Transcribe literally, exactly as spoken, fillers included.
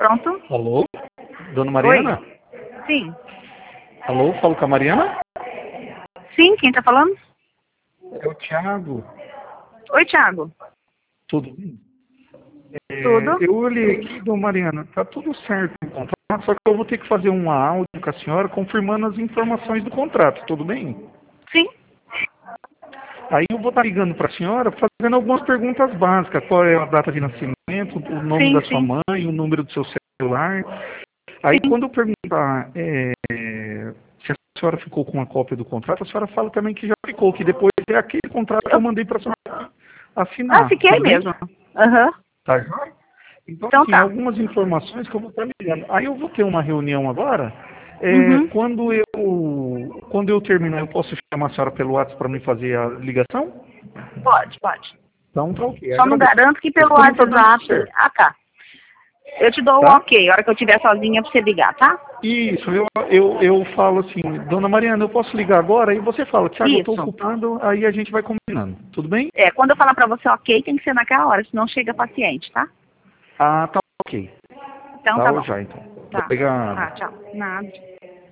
Pronto? Alô? Dona Mariana? Oi? Sim. Alô, falo com a Mariana? Sim, quem tá falando? É o Thiago. Oi, Thiago. Tudo bem? É, Tudo? eu olhei aqui, Dona Mariana, tá tudo certo no contrato, só que eu vou ter que fazer um áudio com a senhora confirmando as informações do contrato, tudo bem? Sim. Aí eu vou estar ligando para a senhora fazendo algumas perguntas básicas. Qual é a data de nascimento, o nome Sim, da sua sim. mãe, o número do seu celular. Aí Sim. quando eu perguntar é, se a senhora ficou com uma cópia do contrato, a senhora fala também que já ficou, que depois é aquele contrato que eu Eu... mandei para a senhora Ah, assinar, fiquei tudo bem? mesmo. Aham. Tá jóia? Então, Então assim, tá. algumas informações que eu vou estar ligando. Aí eu vou ter uma reunião agora. É, Uhum. quando eu quando eu terminar, eu posso chamar a senhora pelo WhatsApp para me fazer a ligação? Pode, pode. Então tá ok, Só não agradeço. garanto que pelo Por mim tá dando tudo WhatsApp... certo, Ah, tá. Eu te dou o tá? ok. A hora que eu estiver sozinha pra você ligar, tá? Isso, eu, eu, eu falo assim, Dona Mariana, eu posso ligar agora? E você fala, Thiago, eu estou Isso. ocupado, aí a gente vai combinando, tudo bem? É, quando eu falar pra você ok, tem que ser naquela hora, senão chega paciente, tá? Ah, tá ok. Então Tá tá bom. já então. Tá. Obrigado. Tá, tchau. Nada.